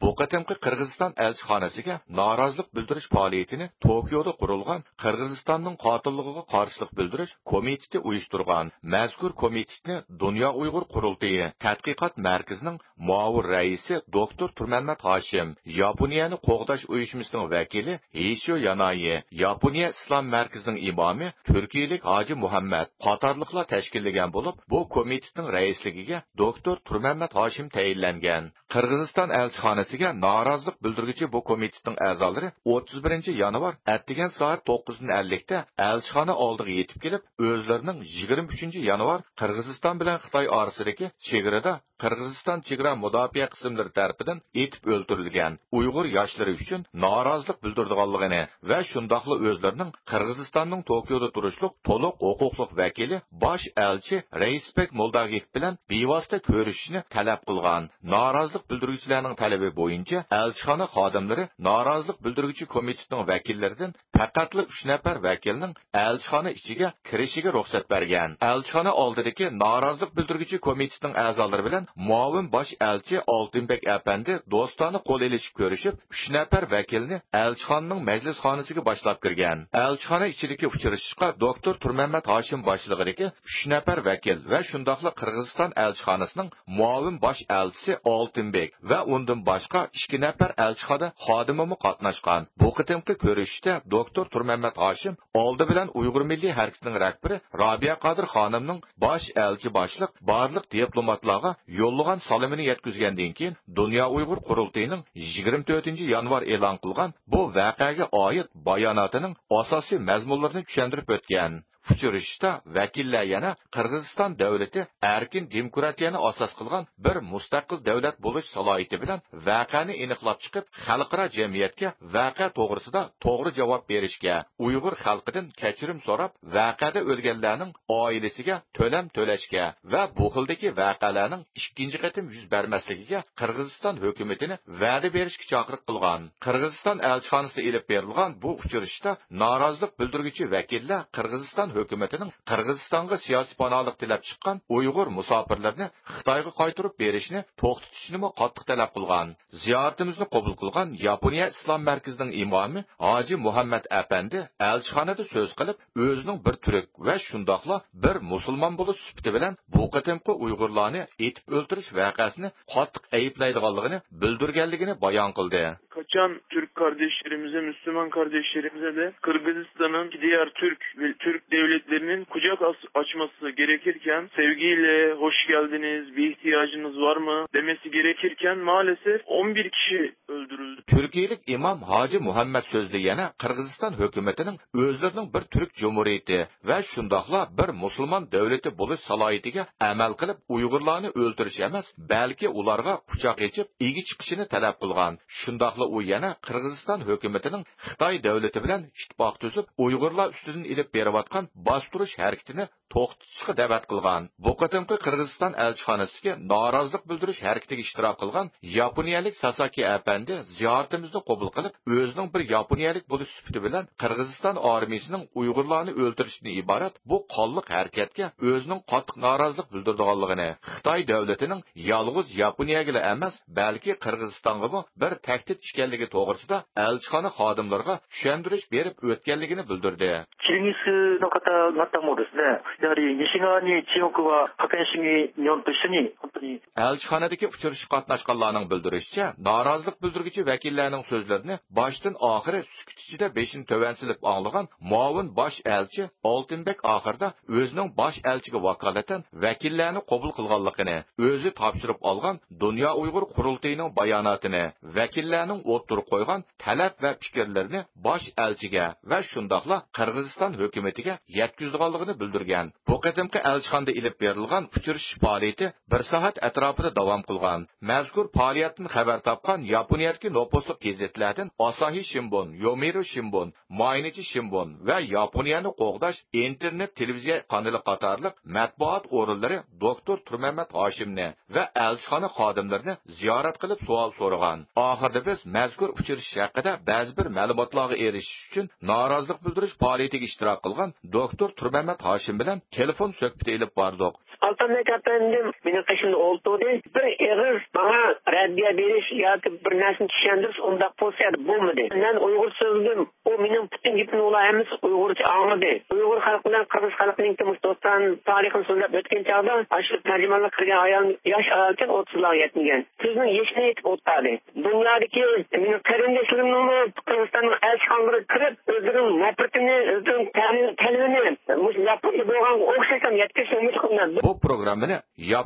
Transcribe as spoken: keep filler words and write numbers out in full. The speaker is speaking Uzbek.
Bu qatimqi Qirg'iziston elchixonasiga norozilik bildirish faoliyatini Tokioda qurilgan Qirg'izistonning qotilligiga qarshilik bildirish komiteti uyushtirgan. Mazkur komitetni Dunyo Uyg'ur qurultiyi tadqiqot markazining muavir raisi doktor Turmammat Hoshim, Yaponiyani qo'g'dash uyushmasining vakili Hishio Yanayi, Yaponiya islom markazining imomi Turkiyalik Hoji Muhammad qatorliqlar tashkillagan bo'lib, bu komitetning raisligiga doktor Turmammat Hoshim tayinlangan. Qirg'iziston elchixonasiga norozilik bildirguchi bu komitetning a'zolari o'ttiz birinchi yanvar atdigan soat to'qqiz ellik da elchixona oldiga yetib kelib, o'zlarining yigirma uchinchi yanvar Qirg'iziston bilan Xitoy orasidagi chegarada Qirg'iziston chegara mudofaa qismlari tomonidan etib o'ldirilgan Uyg'ur yoshlari uchun norozilik bildirganligini va shundoqli o'zlarining Qirg'izistonning Tokioda turishliq to'liq huquqli vakili bosh elchi Reisbek Moldagiyev bilan bevosita ko'rishishni talab qilgan. Norozilik bildiruvchilarning talabi bo'yicha elchixona xodimlari norozilik bildiruvchi komitetining vakillaridan faqatli uch nafar vakilning elchixona ichiga kirishiga ruxsat bergan. Elchixona oldidagi norozilik bildiruvchi komitetining a'zolari bilan muavin bosh elchi Oltinbek apandi do'stona qo'l elishib ko'rishib, uch nafar vakilni elchixonaning majlis xonasiga boshlab kirgan. Elchixona ichidagi uchrashishga doktor Turmammat Hoshim boshlig'idagi uch nafar vakil va shundoqla Qirg'iziston elchixonasining muavin bosh elchisi Oltinbek va undan boshqa ikki nafar elchixona xodimi qatnashgan. Bu qitimqi ko'rishishda doktor Turmammat Hoshim oldi bilan Uyg'ur milliy harakatining rahbari Robiya Qodir xonimning bosh elchi boshliq barliq diplomatlarga yo'llagan salamini yetkazgandan keyin Dunyo Uyg'ur qurultiyining yigirma to'rtinchi yanvar e'lon qilgan bu voqeaga oid bayonotining asosiy mazmunlarini tushuntirib o'tgan. Uchrashishda vakillar yana Qirg'iziston davlati erkin demokratiyani asos qilgan bir mustaqil davlat bo'lish salohiyati bilan voqeani aniqlab chiqib, xalqaro jamiyatga voqea to'g'risida to'g'ri javob berishga, Uyg'ur xalqidan kechirim so'rab, voqeada o'lganlarning oilasiga to'lam to'lashga va bu xildagi voqealarning ikkinchi qatim yuz bermasligiga Qirg'iziston hukumatini va'da berishga chaqiriq qilgan. Qirg'iziston elchixonasida elib berilgan bu uchrashishda norozilik bildiruvchi vakillar Qirg'iziston hukumatining Qirg'izistonga siyosiy panohlik tilab chiqqan Uyg'ur musofirlarni Xitoyga qaytarib berishni to'xtatishni qattiq talab qilgan. Ziyoratimizni qabul qilgan Yaponiya islom markazining imomi Hoji Muhammad apandi elchixonada so'z qilib, o'zining bir turk va shundoqla bir musulmon bo'lish sifati bilan bu qatimqi Uyg'urlarni etib o'ldirish voqeasini qattiq ayiblaydiganligini bildirganligini bayon qildi. Kaçan Türk kardeşlerimize, Müslüman kardeşlerimize de Kırgızistan'ın diğer Türk ve Türk devletlerinin kucak açması gerekirken, sevgiyle hoş geldiniz, bir ihtiyacınız var mı demesi gerekirken maalesef on bir kişi öldürüldü. Türkiyelik imam Hacı Muhammed sözlü yana Kırgızistan hükümetinin özlerinin bir Türk Cumhuriyeti ve şundakla bir Müslüman devleti buluş salayetiga amal qilib Uyg'urlarni o'ldirish emas, balki ularga quchoq echib, egi chiqishini talab qilgan. Shundaqla u yana Qirg'iziston hukumatining Xitoy davlati bilan ittifoq tuzib, Uyg'urlar ustidan ilib berayotgan bostirish harakatini to'xtatishga da'vat qilgan. Bu qatimqi Qirg'iziston elchixonasiga norozilik bildirish harakatiga ishtirok qilgan Yaponiyalik Sasaki apandi ziyoratimizni qabul qilib, o'zining bir yaponiyalik bo'lish sifati bilan Qirg'iziston armiyasining Uyg'urlarni o'ldirishdan iborat bu qonliq harakatga o'zining qattiq norozilik bildirganligini, Xitoy davlatining yolg'iz Yaponiyaga emas, balki Qirg'izistonga bir tahdid ekanligi to'g'risida elchixona xodimlariga tushuntirish berib o'tganligini bildirdi. キリギスの方々もですね、やはり西側に中国は覇権主義日本と一緒に本当に elchixonadagi uchrashish qatnashganlarning bildirishicha, norozilik bildiruvchi vakillarning so'zlarini boshdan oxiri sukut ichida beshini tovansilib anglagan muavin bosh elchi Oltinbek oxirida o'zining bosh elchiga vakolatan vakillarni qabul qilganligini, o'zi topshirib olgan Dunyo Uyg'ur qurultiyining bayonotini, vakillarning o'tirib qo'ygan talab va fikrlarini bosh elchiga va shundoqla Qirg'iziston hukumatiga yetkazganligini bildirgan. Bu qatimqi elchixonada ilib berilgan uchrashish faoliyati bir soat atrofida davom qilgan. Mazkur faoliyatdan xabar topgan Yaponiyadagi nopusli gazetlardan Asahi Shimbun, Yomiuri Shimbun, Mainichi Shimbun va Yaponiyani qo'g'dash internet televiziya kanali qatorliq matbuot o'rinlari doktor Turmammat Hoshimni va elchixona xodimlarini ziyorat qilib savol so'ragan. Oxirida biz mazkur uchrashish haqida ba'zi bir ma'lumotlarga erishish uchun norozilik bildirish faoliyatiga ishtirok qilgan doktor Turmammat Hoshim bilan telefon suhbati olib bordik. Altanbek efendim benim kaşımda oldu. Bir eğer bana reddiye veriş ya ki bir nesini düşündürüş onda olsaydı bulmadı. Ben Uygur sözlüm. O benim bütün gitme olayımız Uygurca anladı. Uygur halkından Kırgız halkının ki Mustafa'nın tarihini söyleyip ötken çağda aşırı tercümanlık kırgan ayağın yaş ağırken otuzlar yetmegen. Sözünün yeşine yetip ottadı. Dünyadaki benim karındaşlarımın Kırgızistan'ın elçihanları kırıp özürün nefretini, özürün telvini yapıp boğan okşaysam yetkisi ümit kılınlar. Bu programmani